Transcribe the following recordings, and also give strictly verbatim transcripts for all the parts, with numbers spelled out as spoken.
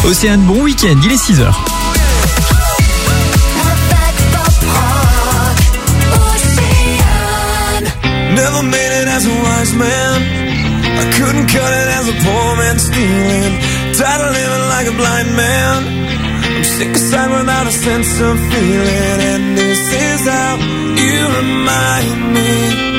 Océane, bon week-end, il est six heures. Never made it as a wise man. I couldn't cut it as a poor man stealing. Tired of living like a blind man. I'm sick aside without a sense of feeling. And this is how you remind me.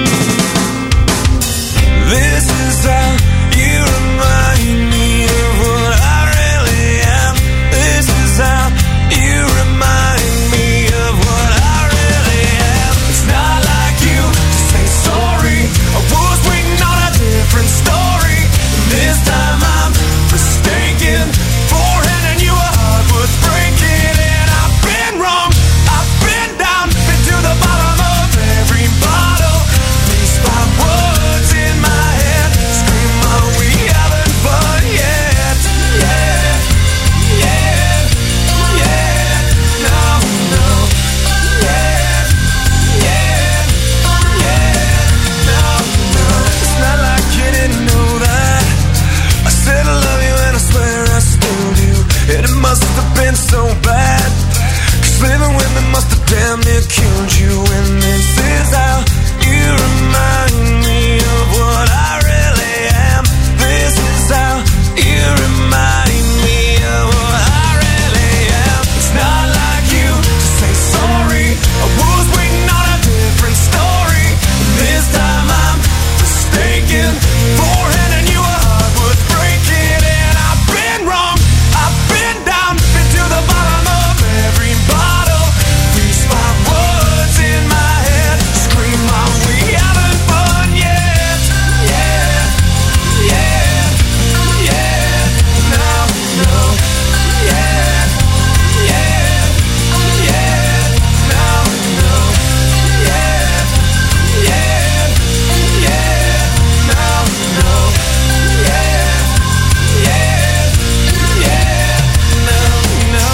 This is how you remind me of what I really am. This is how you remind me of what I really am. It's not like you to say sorry. I was waiting on a different story. This time I'm mistaken for handing you a heart worth breaking. And I've been wrong, I've been down, been to the bottom of every bottle. These five words in my head scream, oh, we haven't fun yet. Yeah, yeah, yeah, no, no. Yeah, yeah, yeah, no, no. It's not like you didn't know that I said I love you and I swear I still do. And it must have been so bad, 'cause living with me must have damn near killed you. And this is how you remind me of what I really am. This is how you remind me of what I really am. It's not like you to say sorry. I was waiting on a different story. This time I'm mistaken for handing you a heart worth breaking. And I've been wrong, I've been down, been to the bottom of every bottle. These five words in my head scream, oh, we haven't fun yet. Yeah, yeah, yeah, no, no. Yeah, yeah, yeah, no, no. Yeah, yeah, yeah, no, no. Yeah, yeah, yeah, no, no.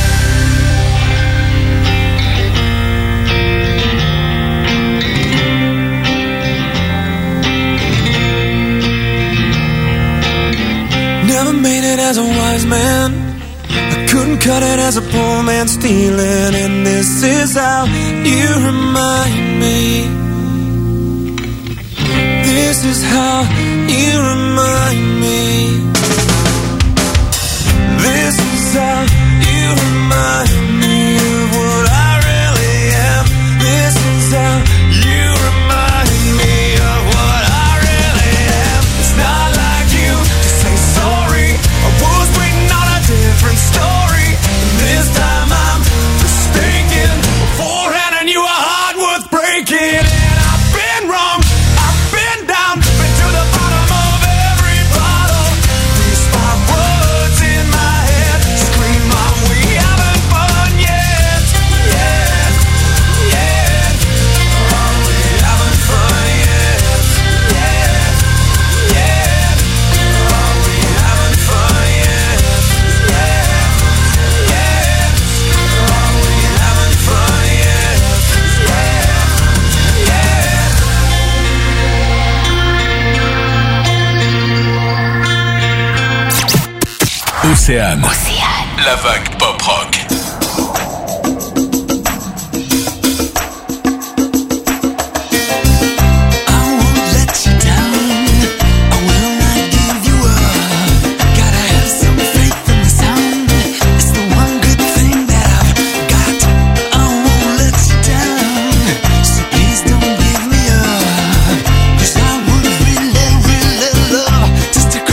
Never made it as a wise man. I couldn't cut it as a poor man stealing. And this is how you remind me. This is how you remind me. This is how you remind me of what I really am. This is how you remind me of what I really am. It's not like you to say sorry. I was waiting on a different story. And this time I'm mistaken for handing you a heart worth breaking. And I've been wrong, I've been down, been to the bottom of every bottle. These five words in my head scream, oh, we haven't fun yet. Yeah, yeah, oh, we haven't fun yet. Yeah, yeah, oh, we haven't fun yet. Yeah, yeah, oh, we haven't fun yet. Yeah, yeah. Océane. Océane. La vague pop rock.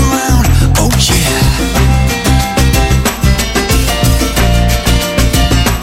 Oh yeah.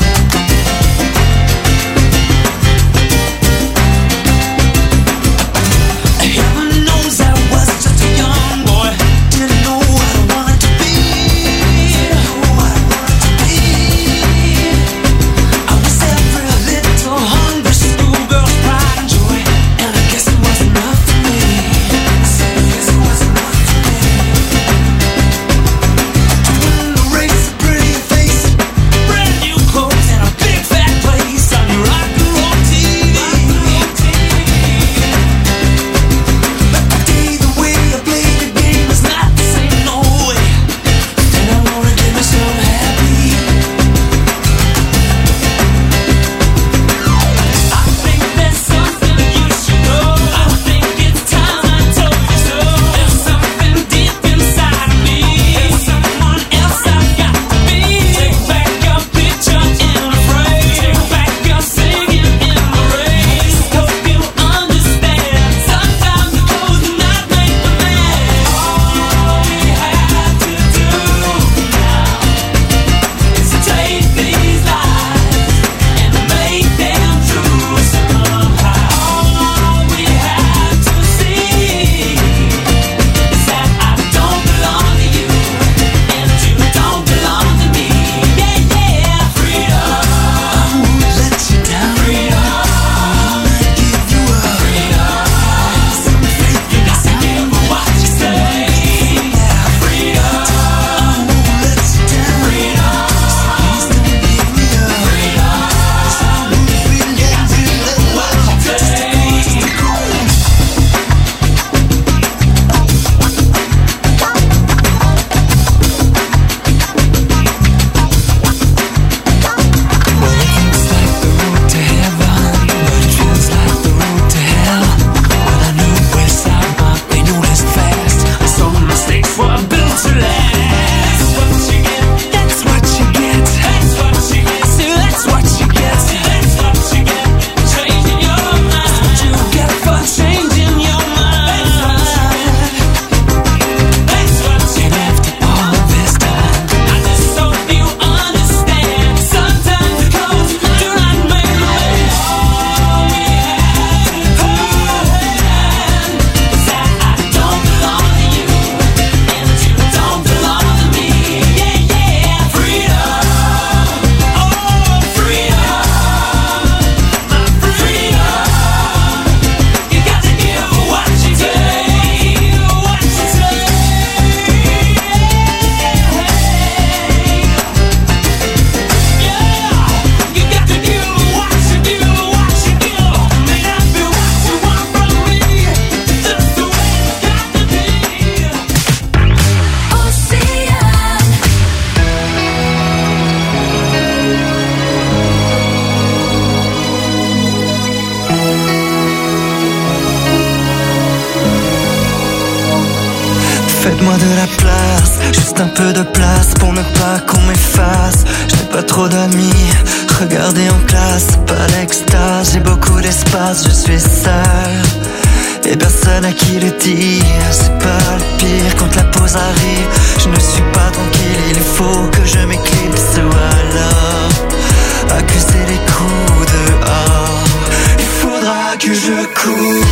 Faites-moi de la place, juste un peu de place pour ne pas qu'on m'efface. Je n'ai pas trop d'amis, regardez en classe, c'est pas l'extase. J'ai beaucoup d'espace, je suis seul et personne à qui le dire. C'est pas le pire quand la pause arrive. Je ne suis pas tranquille, il faut que je m'éclipse ou alors accuser les coups dehors. Il faudra que je cours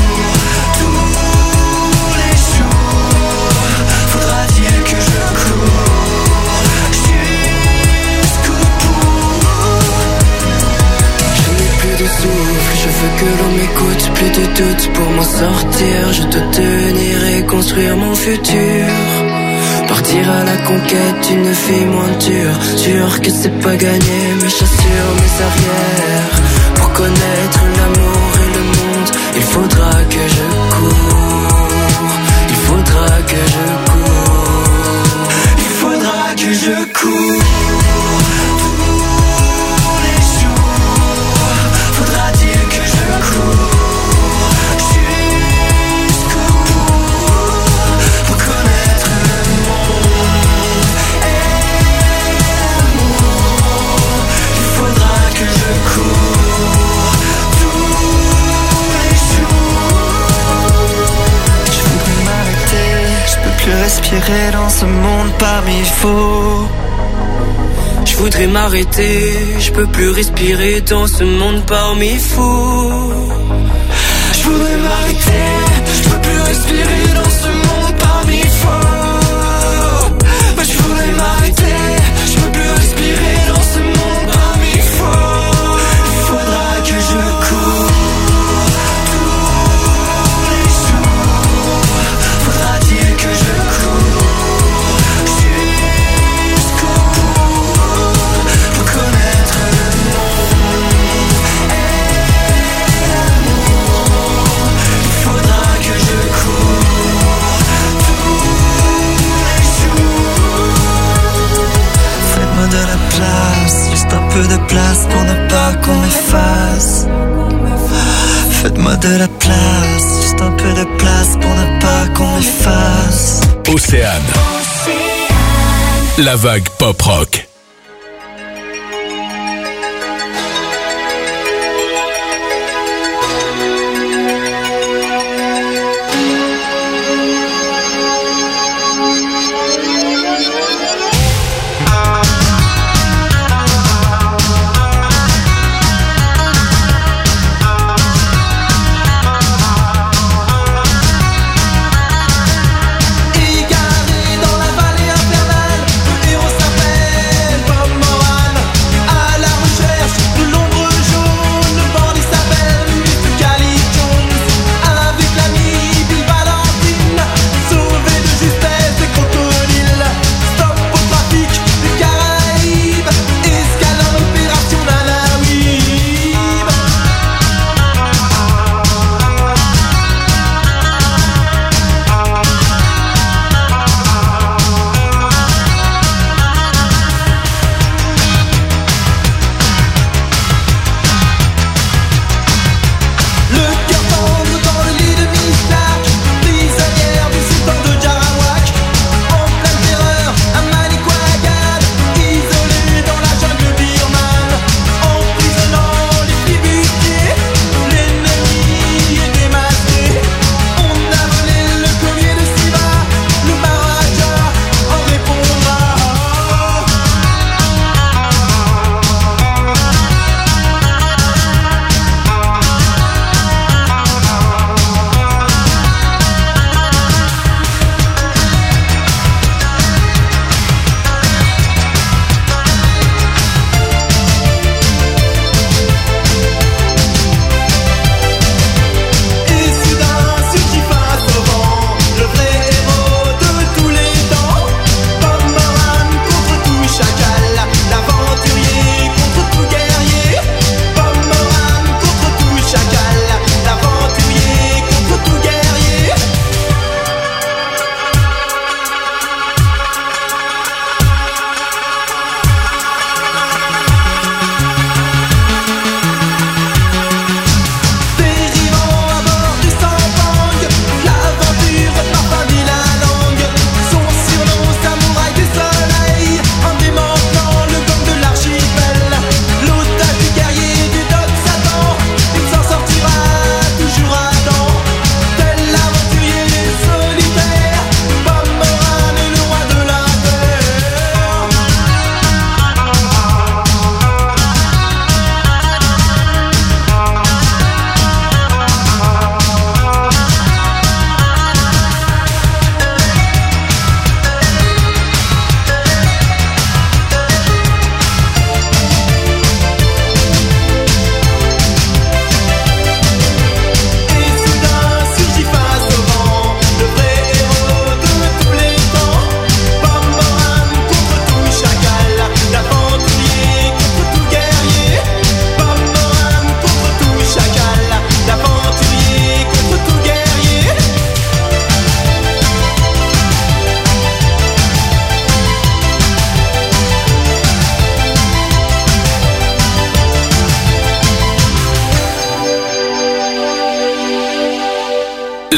tous les jours. Faudra-t-il que je cours jusqu'au bout. Je n'ai plus de souffle, je veux que l'on m'écoute. Plus de doute pour m'en sortir. Je dois tenir et construire mon futur. Partir à la conquête d'une vie moins dure. Sûr que c'est pas gagné, mes chaussures, mes arrières. Pour connaître l'amour et le monde, il faudra que je cours. Il faudra que je cours. Il faudra que je cours tous les jours. Faudra-t-il que je cours jusqu'au bout pour connaître le monde et l'amour. Il faudra que je cours tous les jours. Je voudrais m'arrêter, je peux plus respirer dans ce monde parmi faux. Je voudrais m'arrêter, je peux plus respirer dans ce monde parmi fous. Je voudrais m'arrêter, je peux plus respirer dans ce monde parmi fous. Mais je voudrais m'arrêter, je peux plus respirer dans ce monde parmi fous. Il faudra que je cours tous les jours. Faudra-t-il que je cours jusqu'au bout pour connaître le monde et l'amour. Il faudra que je cours tous les jours. Faites-moi de la place, juste un peu de place pour ne pas qu'on m'efface. Faites-moi de la place, juste un peu de place pour ne pas qu'on m'efface. Océane. La vague pop rock. Icardi dans la vallée infernale, le héros s'appelle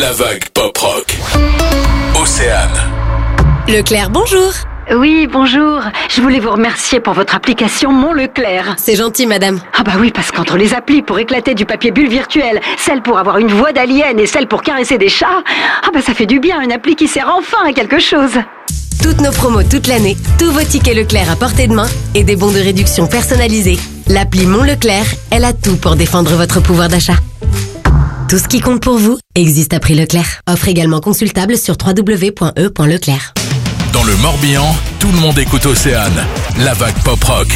La vague pop rock. Océane. Leclerc, bonjour. Oui, bonjour. Je voulais vous remercier pour votre application Mon Leclerc. C'est gentil, madame. Ah bah oui, parce qu'entre les applis pour éclater du papier bulle virtuel, celle pour avoir une voix d'alien et celle pour caresser des chats, ah bah ça fait du bien, une appli qui sert enfin à quelque chose. Toutes nos promos toute l'année, tous vos tickets Leclerc à portée de main et des bons de réduction personnalisés. L'appli Mon Leclerc, elle a tout pour défendre votre pouvoir d'achat. Tout ce qui compte pour vous existe à prix Leclerc. Offre également consultable sur w w w point e point leclerc. Dans le Morbihan, tout le monde écoute Océane. La vague pop rock.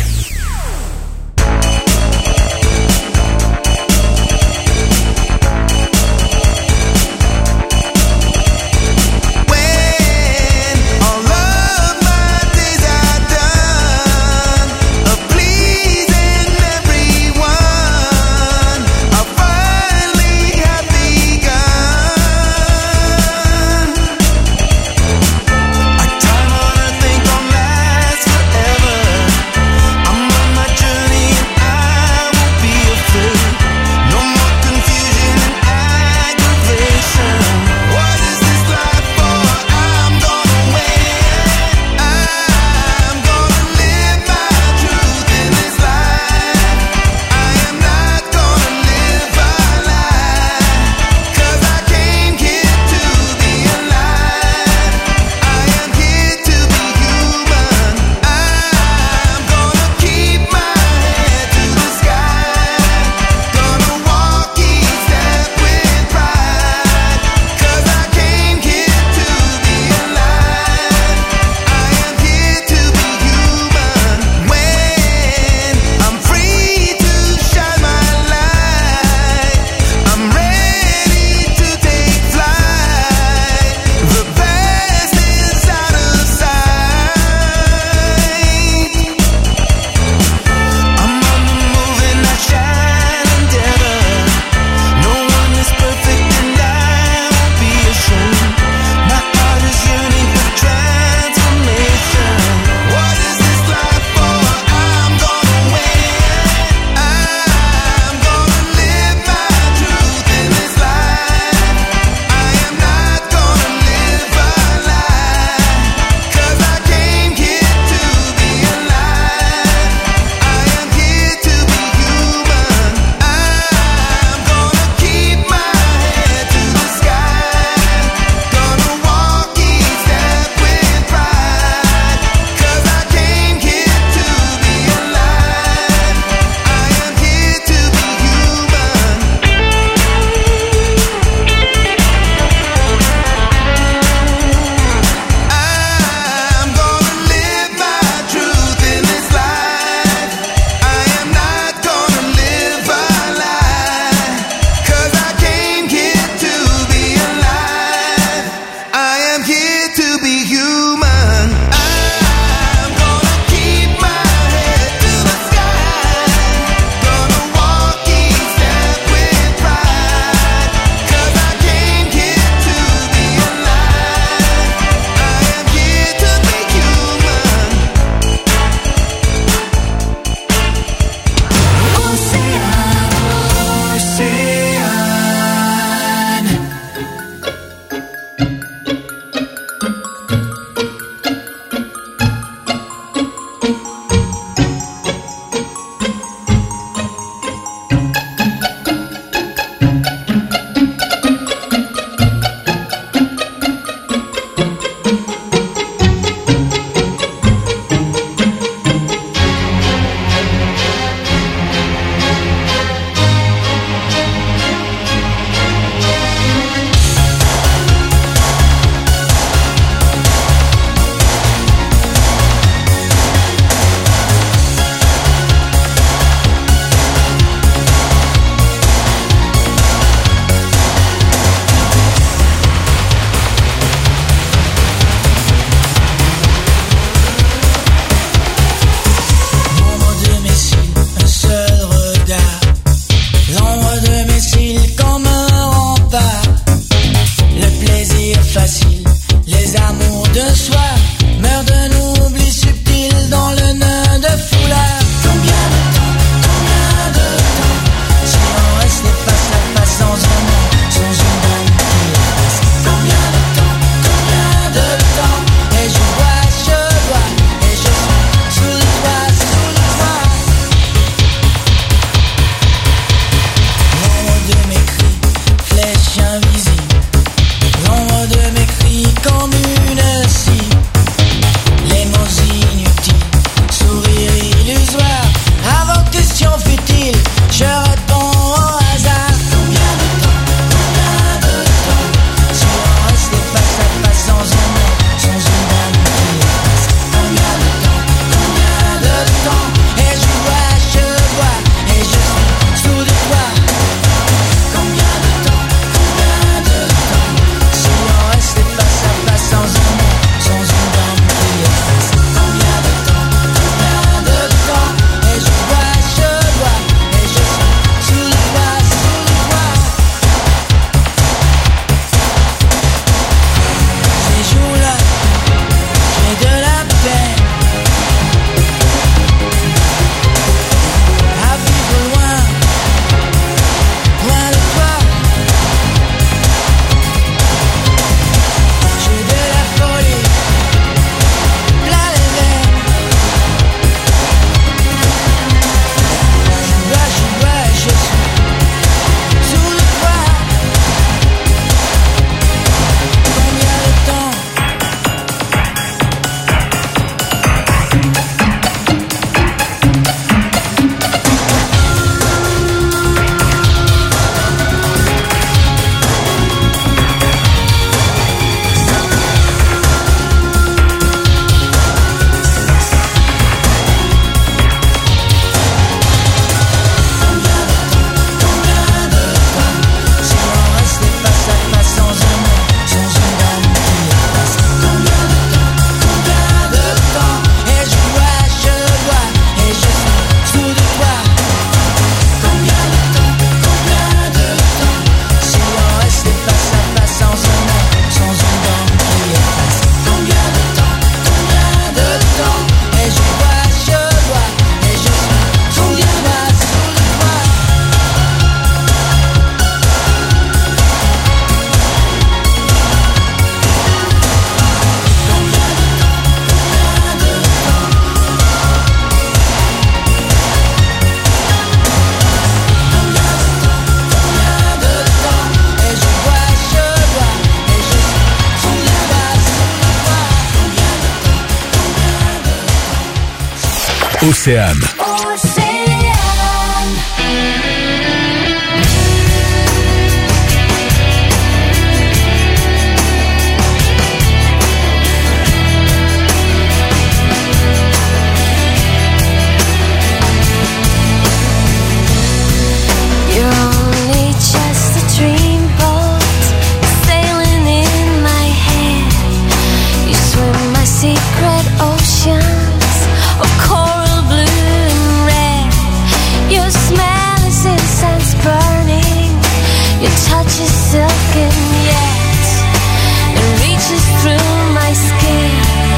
I'm Océane. Secret oceans of coral blue and red. Your smell is incense burning. Your touch is silken yet it reaches through my skin,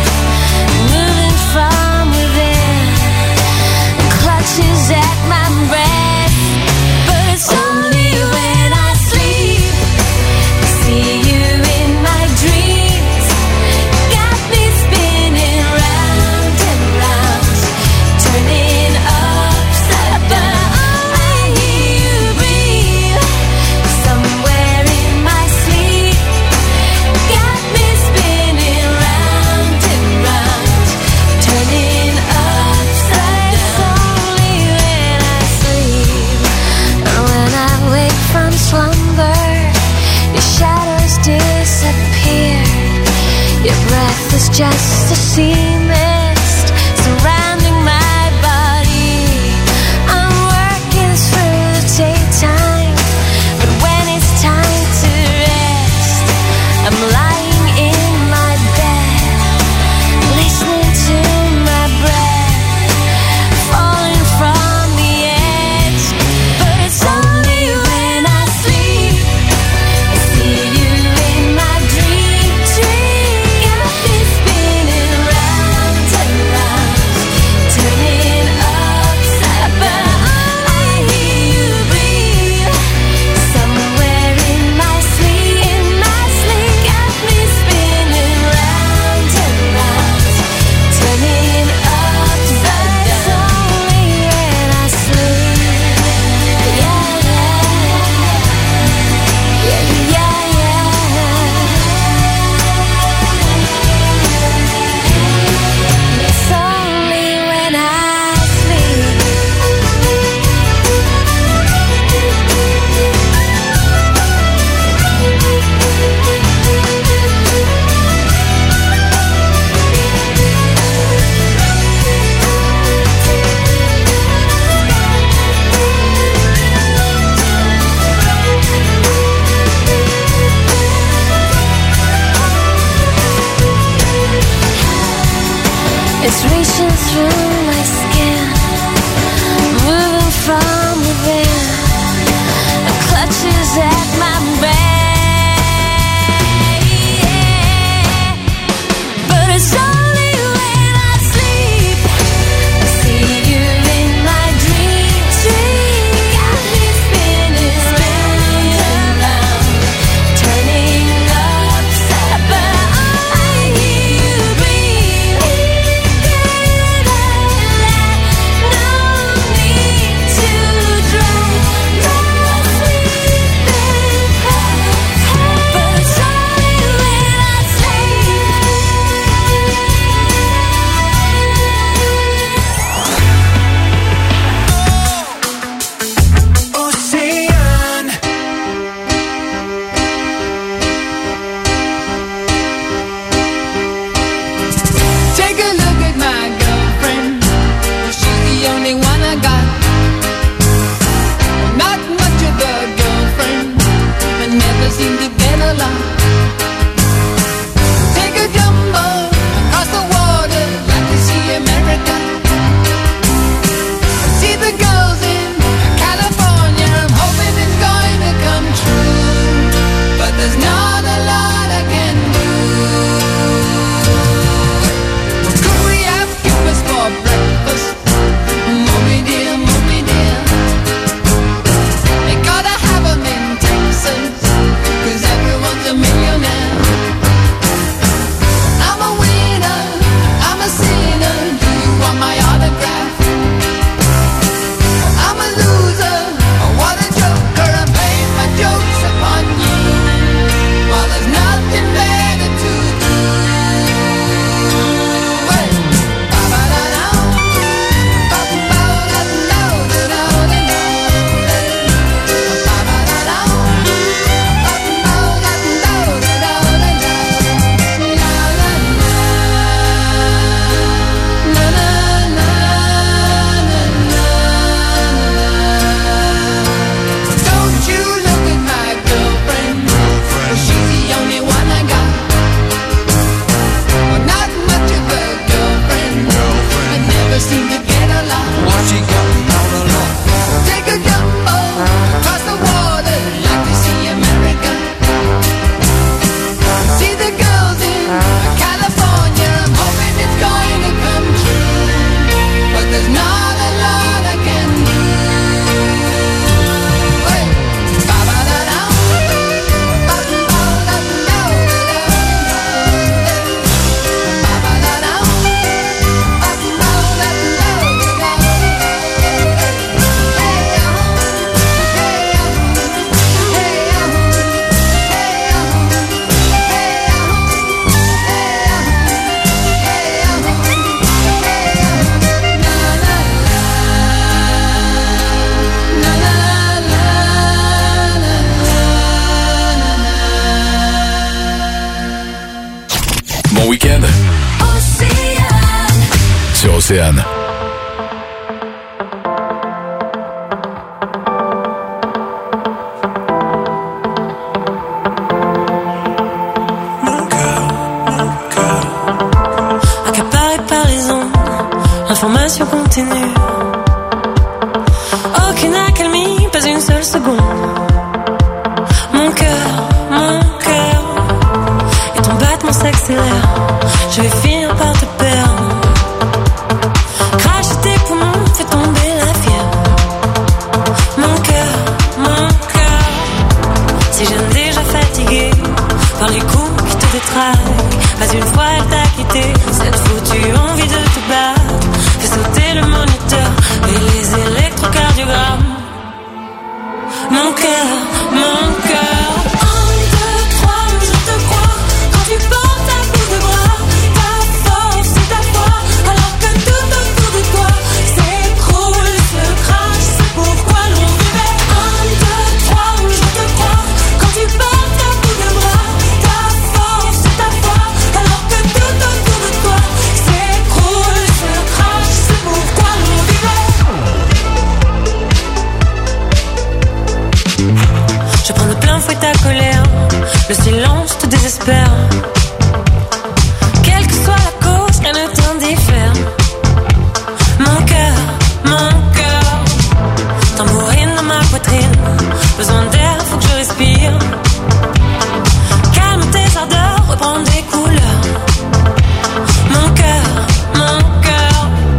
moving from within, and clutches at my breath. But it's only when I sleep I see you in my dreams. Got me spinning round and round, turning upside down. I hear you breathe somewhere in my sleep. Got me spinning round and round, turning upside down. Only when I sleep, and when I wake from slumber, your shadows disappear. Your breath is just a sea mist surrounding my body. I'm working through the daytime, but when it's time to rest, I'm lying in my bed, listening to my breath, falling from the edge. But it's only when I sleep I see you in my dream. Dream got me spinning round and round, turning upside down. I hear you breathe somewhere in my sleep. In my sleep, got me spinning round and round, turning upside down. Only when I sleep. Yeah, yeah, yeah, yeah. It's only when I sleep. It's reaching through my skin, moving from within, and clutches at my breath. But it's only when I sleep I see you in my dream. Dream got me spinning round and round, turning upside down. I hear you breathe Bon week-end sur Océane. Accaparé par les ondes, information continue. Aucune accalmie, pas une seule seconde. Mon cœur, mon cœur, et ton battement s'accélère. Je vais finir par te perdre. Crache tes poumons, fais tomber la fièvre. Mon cœur, mon cœur, si j'aime déjà fatigué par les coups qui te détraquent. Pas une fois elle t'a quitté, cette foutue envie de te battre. Fais sauter le moniteur et les électrocardiogrammes. Mon cœur, mon cœur. Un, deux, trois, je te crois. Quand tu portes à bout de bras, ta force et ta foi, alors que tout autour de toi s'écroule, se crache. C'est pourquoi l'on vivait. Un, deux, trois, je te crois. Quand tu portes à bout de bras, ta force et ta foi, alors que tout autour de toi s'écroule, se crache. C'est pourquoi l'on vivait. Je prends de plein fouet ta colère, le silence te désespère. Quelle que soit la cause, rien ne t'indiffère. Mon cœur, mon cœur, tambourine dans ma poitrine. Besoin d'air, faut que je respire. Calme tes ardeurs, reprends des couleurs. Mon cœur, mon cœur,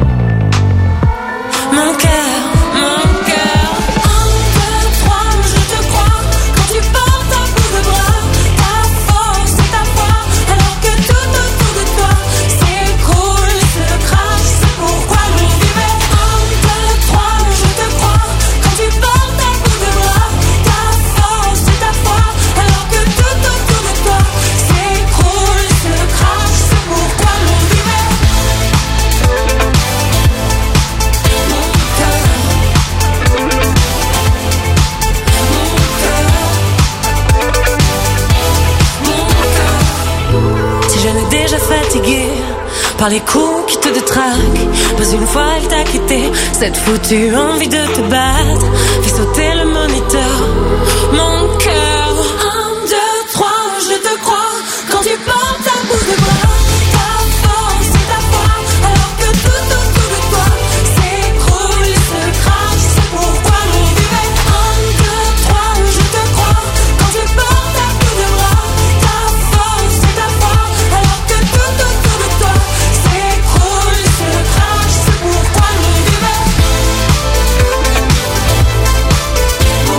mon cœur, mon cœur. Un, deux, trois, je te crois. Quand tu portes à bout de bras, ta force et ta foi, alors que tout autour de toi s'écroule, se crache. C'est pourquoi l'on vivait. Un, deux, trois, je te crois. Quand tu portes à bout de bras, ta force et ta foi, alors que tout autour de toi s'écroule, se crache. C'est pourquoi l'on vivait. Mon cœur, mon cœur, mon cœur. Si je n'ai déjà fatigué par les coups qui te détraquent, pas une fois elle t'a quitté, cette foutue envie de te battre, fais sauter le moniteur. Mon cœur, un, deux, trois, je te crois. Quand tu portes à bout de bras, ta force et ta foi, alors que tout autour de toi s'écroule, se crache. C'est pourquoi l'on vivait. Un, deux, trois, je te crois. Quand tu portes à bout de bras, ta force et ta foi, alors que tout autour de toi s'écroule, se crache. C'est pourquoi l'on vivait. Mon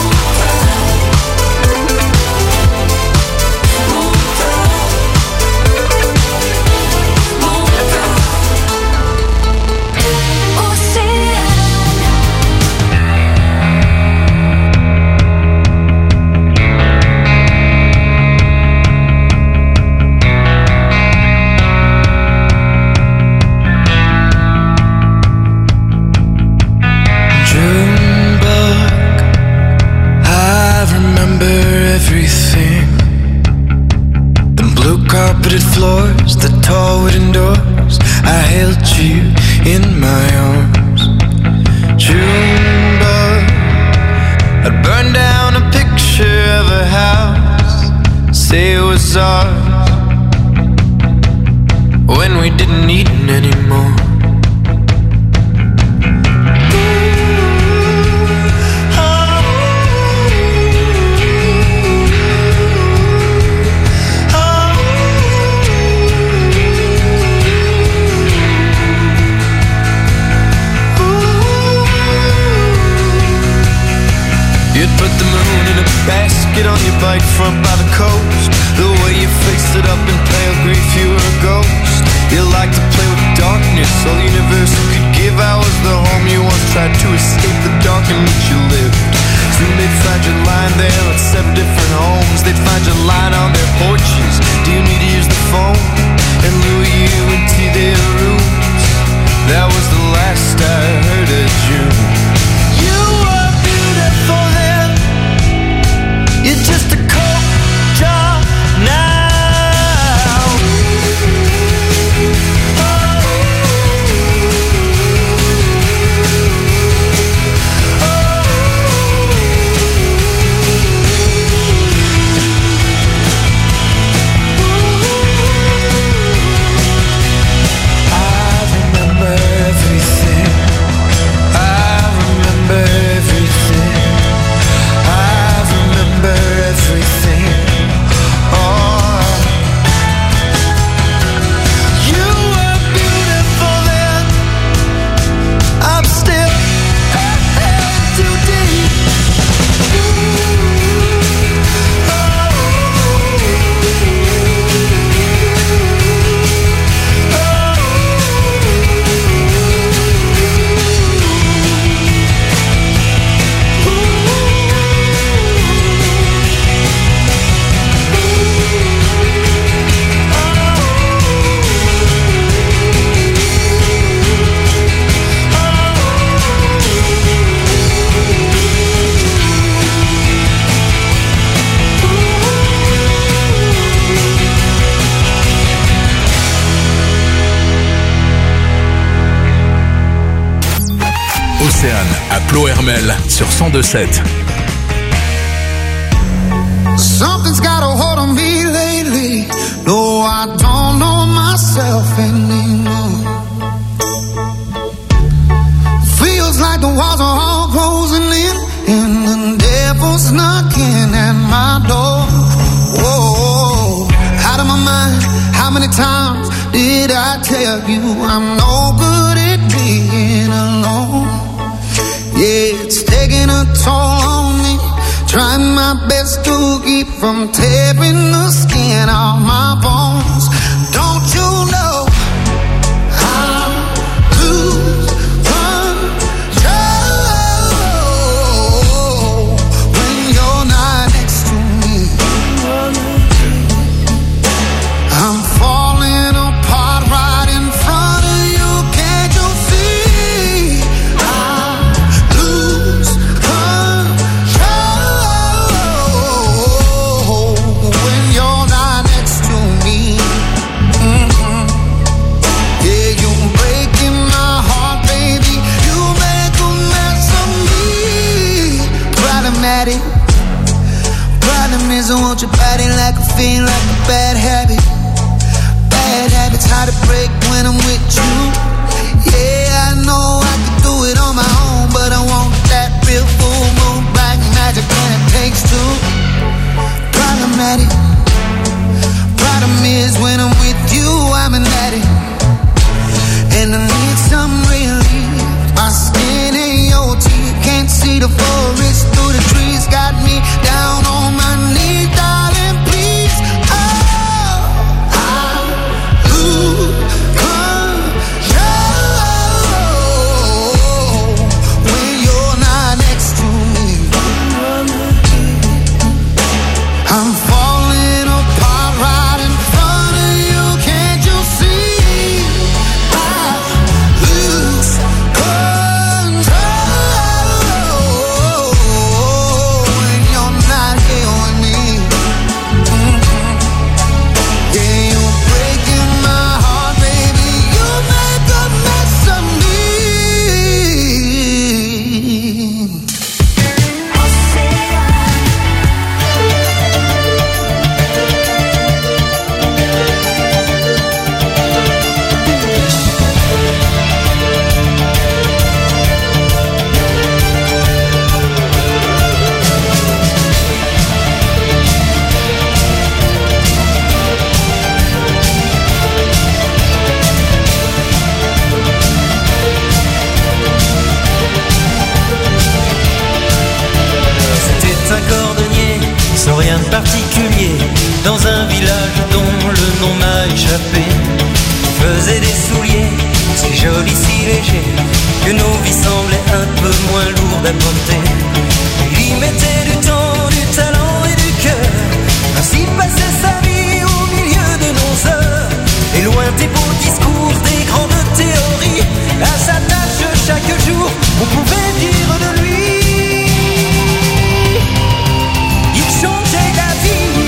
carpeted floors, the tall wooden doors. I held you in my arms. Junebug, I'd burn down a picture of a house, say it was ours, when we didn't need it anymore. You'd put the moon in a basket on your bike front by the coast. The way you fixed it up in pale grief, you were a ghost. You like to play with darkness, all the universe could give. I was the home you once tried to escape the dark in which you lived. Soon they'd find your line there at seven different homes. They'd find your line on their porches. Do you need to use the phone? And lure you into their rooms. That was the last I heard of June. You were beautiful then. You're just a cold jar now. Océane à Plohermel sur cent deux sept. Something's got a hold on me lately. No, I don't know myself anymore. Feels like the walls are all closing in, and the devil's knocking at my door. Whoa, out of my mind. How many times did I tell you I'm no good at being alone? Yeah, it's taking a toll on me. Trying my best to keep from tearing the skin off my bones. Don't you know I lose control when you're not next to me? I'm falling apart right in front of you. Can't you see? I lose control when you're not next to me. Mm-hmm. Yeah, you're breaking my heart, baby. You make a mess of me. Problematic. Problem is I want your body like a fiend, like a bad habit. Bad habits hard to break when I'm with you. Yeah, I know I can do it on my own, but I want that real full moon black magic when it takes two. Problematic. Problem is when I'm with you, I'm an addict, and I need some relief. My skin ain't your teeth, can't see the forest through the trees. Got me down on my knees, darling, please. Oh, I lose control when you're not next to me. I'm falling apart right in front of you. Can't you see? I lose control when you're not here with me. Mhm. Yeah, you're breaking my heart, baby. You make a mess of me. C'était un cordonnier, sans rien de particulier, dans un village dont le nom m'a échappé. Il faisait des souliers, si jolis, si légers, que nos vies semblaient un peu moins lourdes à porter. Il y mettait du temps, du talent et du cœur, ainsi passait sa vie au milieu de nos heures. Et loin des beaux discours, des grandes théories, à sa tâche chaque jour, on pouvait dire de lui. Il changeait la vie.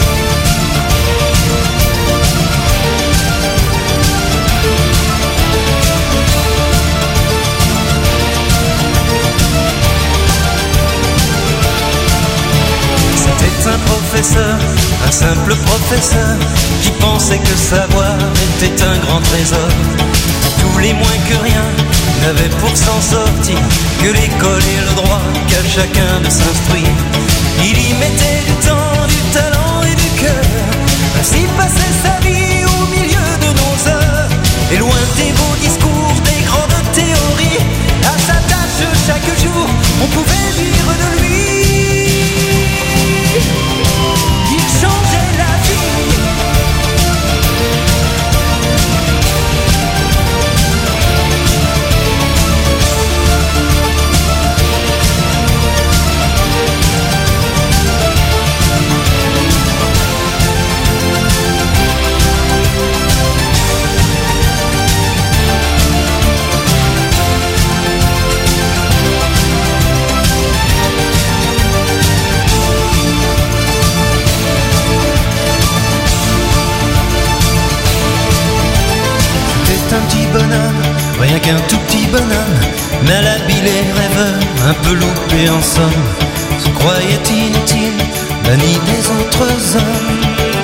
C'était un professeur, un simple professeur, qui pensait que savoir était un grand trésor. Tous les moins que rien n'avaient pour s'en sortir que l'école et le droit qu'à chacun de s'instruire. Il y mettait du temps, du talent et du cœur, ainsi passait sa vie au milieu de nos heures. Et loin des beaux discours, des grandes théories, à sa tâche chaque jour, on pouvait dire de lui. Il changeait la vie. rien qu'un tout petit bonhomme, malhabile et rêveur, un peu loupé en somme, se croyait inutile, banni des autres hommes.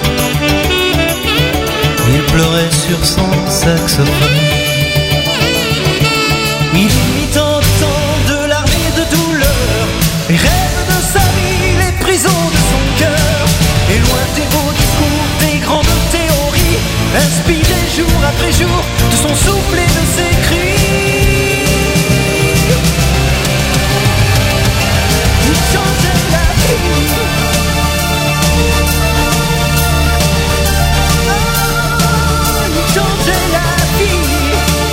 Il pleurait sur son saxophone. Il mit en temps de larmes et de douleur, les rêves de sa vie, les prisons de son cœur. Et loin des beaux discours, des grandes théories, inspiré jour après jour de son souffle et de ses cris. Il changeait la vie. Oh, il changeait la vie.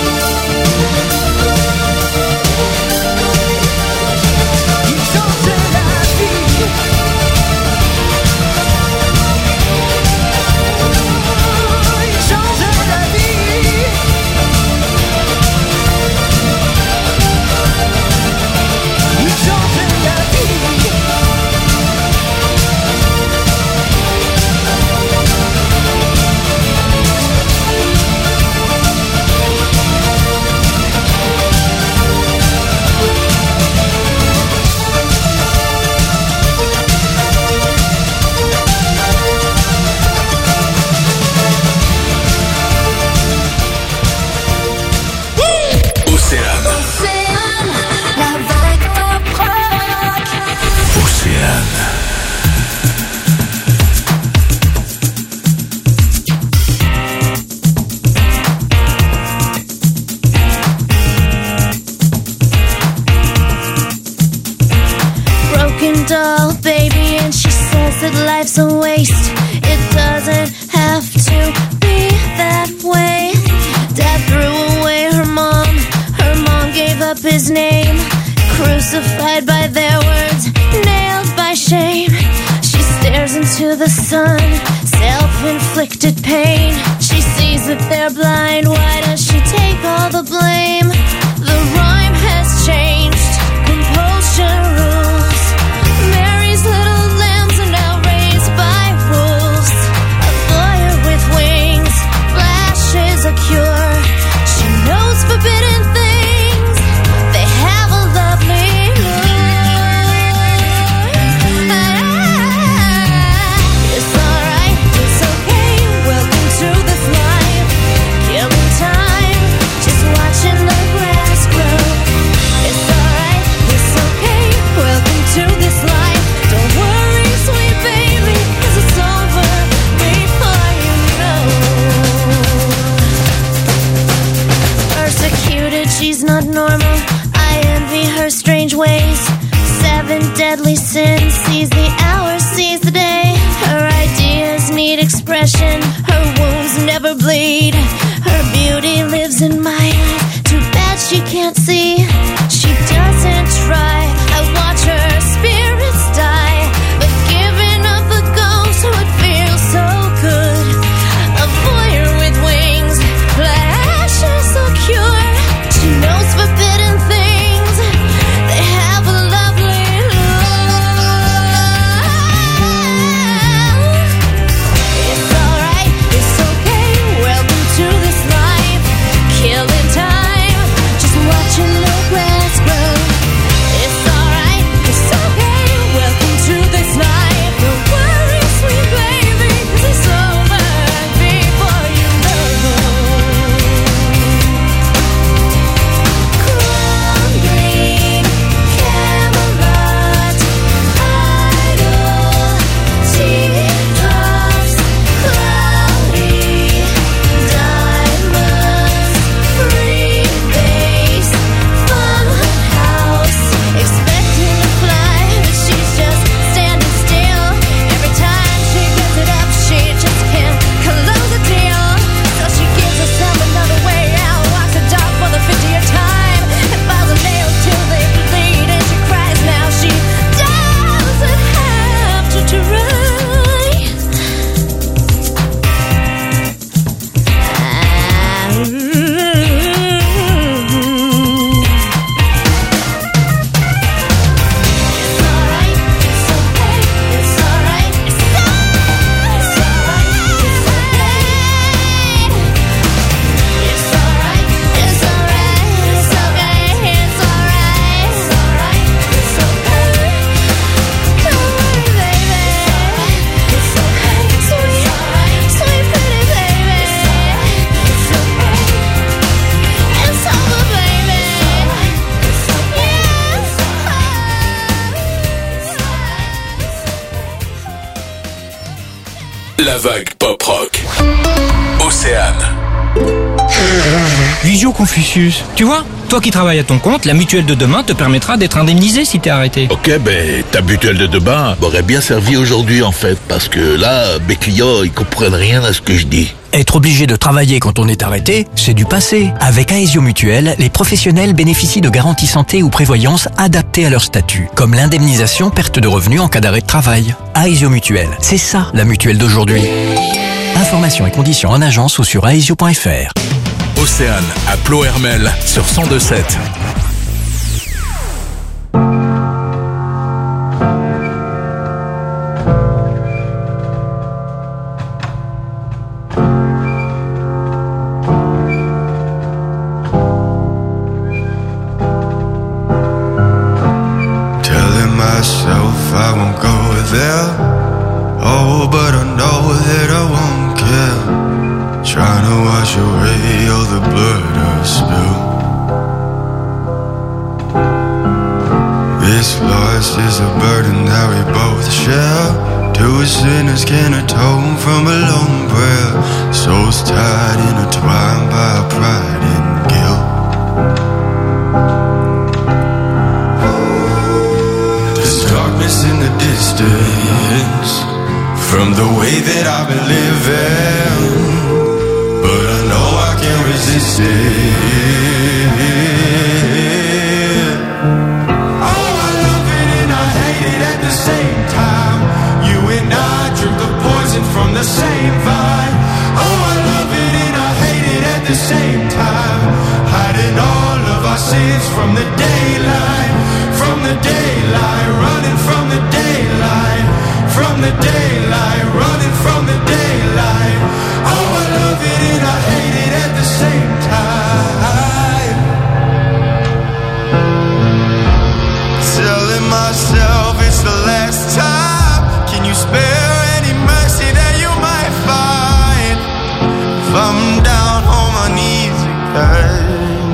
Il changeait la vie. Doll baby, and she says that life's a waste. It doesn't have to be that way. Dad threw away her mom, her mom gave up his name. Crucified by their words, nailed by shame. She stares into the sun, self-inflicted pain. She sees that they're blind, why does she take all the blame? The rhyme has changed, compulsion rules. Mary's little lambs are now raised by wolves. A lawyer with wings flashes a cure. She knows forbidden things, they have a lovely lure. It's alright, it's okay, welcome to this life. Killing time, just watching the grass grow. It's alright, it's okay, La vague pop rock. Océane. Visio Confucius. Tu vois, toi qui travailles à ton compte, la mutuelle de demain te permettra d'être indemnisé si t'es arrêté. Ok, ben ta mutuelle de demain m'aurait bien servi aujourd'hui en fait, parce que là, mes clients, ils comprennent rien à ce que je dis. Être obligé de travailler quand on est arrêté, c'est du passé. Avec Aesio Mutuelle, les professionnels bénéficient de garanties santé ou prévoyance adaptées à leur statut, comme l'indemnisation perte de revenus en cas d'arrêt de travail. Aesio Mutuelle, c'est ça la mutuelle d'aujourd'hui. Informations et conditions en agence ou sur aesio point f r. Océane à Plohermel sur cent deux sept. Telling myself I won't go there. Oh, but I know that I won't care. Trying to wash away all the blood I spill. This loss is a burden that we both share. Two sinners can atone from a lone prayer. Souls tied, intertwined by pride and guilt. There's darkness in the distance from the way that I've been living, but I know I can't resist it. Oh, I love it and I hate it at the same time. You and I drink the poison from the same vine. Oh, I love it and I hate it at the same time. Hiding all of our sins from the daylight, from the daylight, running from the daylight, from the daylight, running from the daylight. Oh, I love it and I hate it at the same time. Telling myself it's the last time. Can you spare any mercy that you might find? If I'm down on my knees again,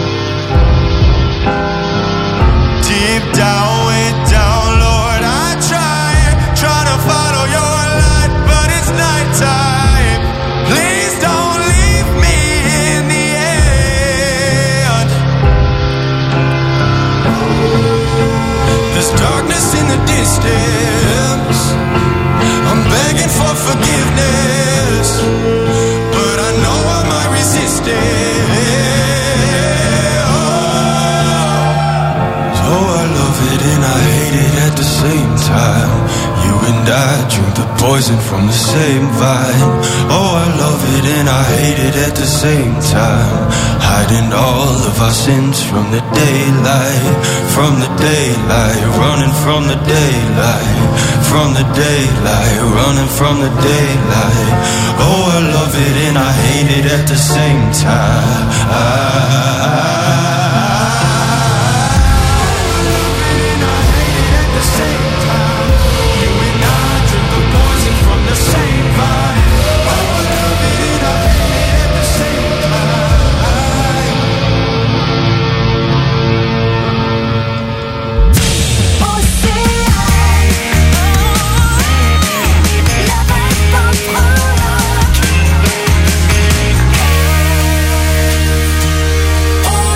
deep down, way down, Lord, I try, try to follow your light, but it's nighttime. Please don't leave me in the end. There's darkness in the distance. I'm begging for forgiveness, but I know I might resist it. Oh, oh, I love it and I hate it at the same time. You and I drink the poison from the same vine. Oh, I love it and I hate it at the same time. Hiding all of our sins from the daylight, from the daylight, running from the daylight, from the daylight, running from the daylight. Oh, I love it and I hate it at the same time. I Oh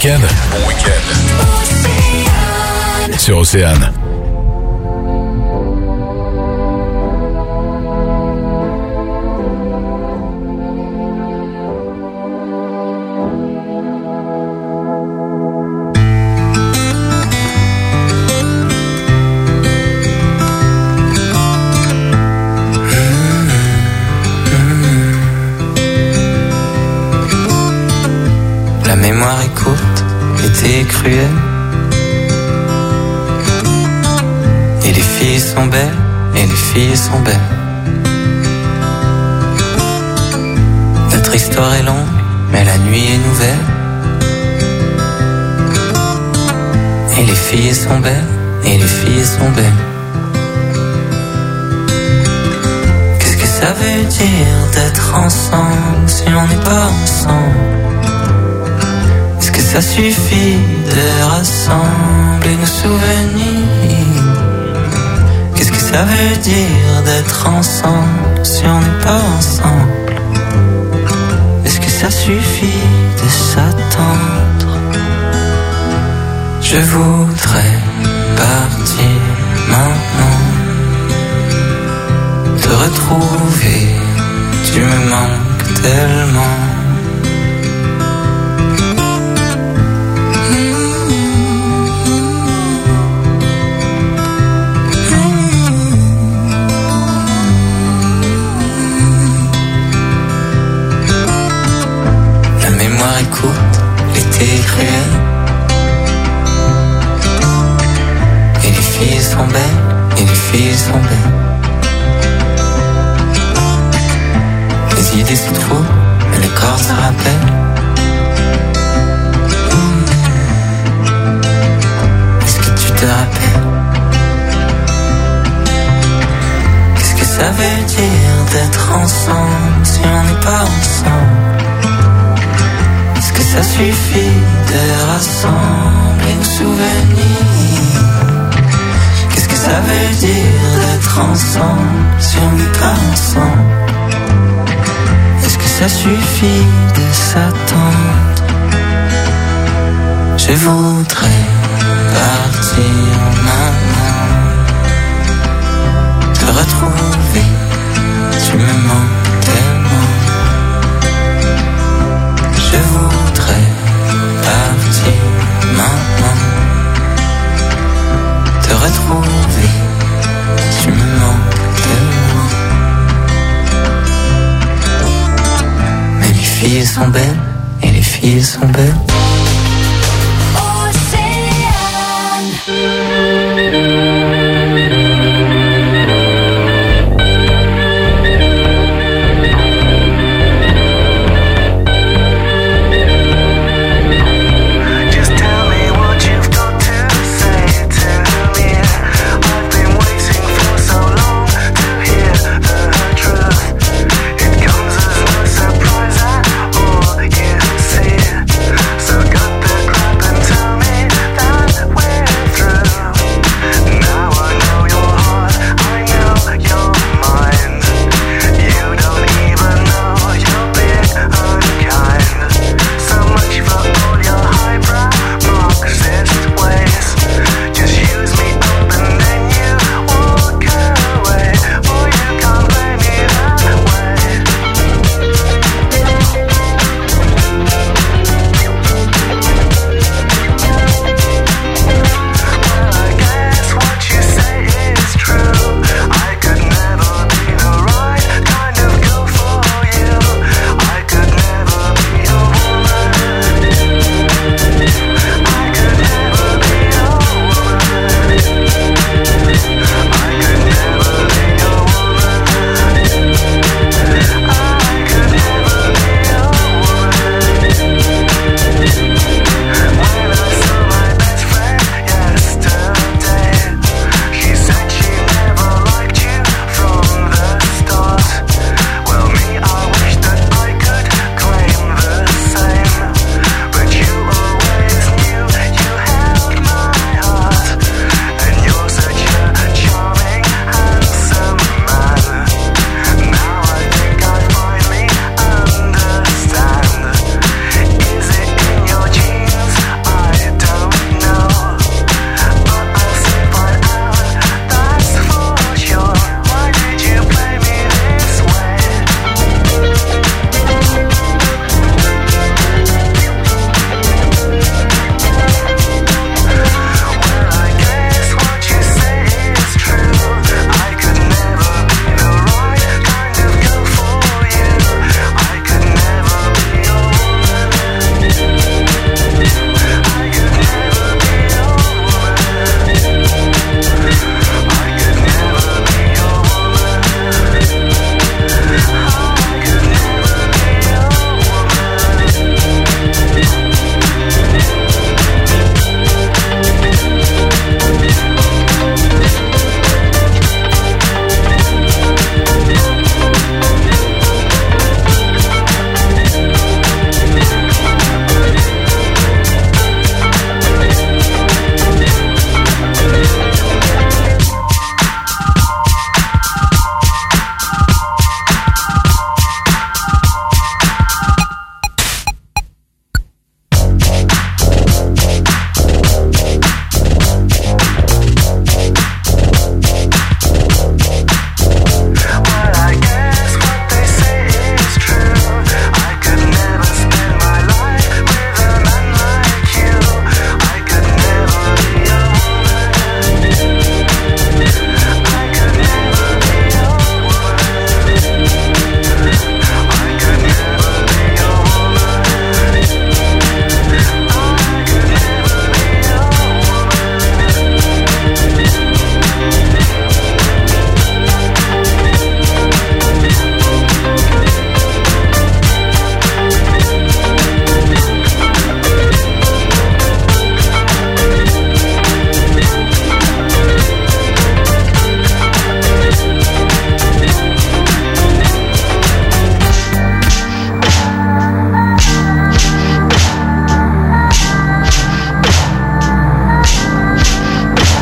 week-end. Bon week-end. Sur Océane. La mémoire est courte, l'été est cruel. Et les filles sont belles, et les filles sont belles. Notre histoire est longue, mais la nuit est nouvelle. Et les filles sont belles, et les filles sont belles. Qu'est-ce que ça veut dire d'être ensemble si on n'est pas ensemble? Est-ce que ça suffit de rassembler nos souvenirs? Qu'est-ce que ça veut dire d'être ensemble si on n'est pas ensemble? Est-ce que ça suffit de s'attendre? Je voudrais partir maintenant, te retrouver, tu me manques tellement. Écoute, l'été est cruel. Et les filles sont belles, et les filles sont belles. Les idées se trouvent, mais le corps se rappelle. Est-ce que tu te rappelles? Qu'est-ce que ça veut dire d'être ensemble si on n'est pas ensemble? Ça suffit de rassembler nos souvenirs. Qu'est-ce que ça veut dire d'être ensemble si on n'est pas ensemble? Est-ce que ça suffit de s'attendre? Je voudrais partir maintenant, te retrouver, tu me manques tellement. Je voudrais partir maintenant, te retrouver, tu me manques tellement. Mais les filles sont belles, et les filles sont belles. Océane.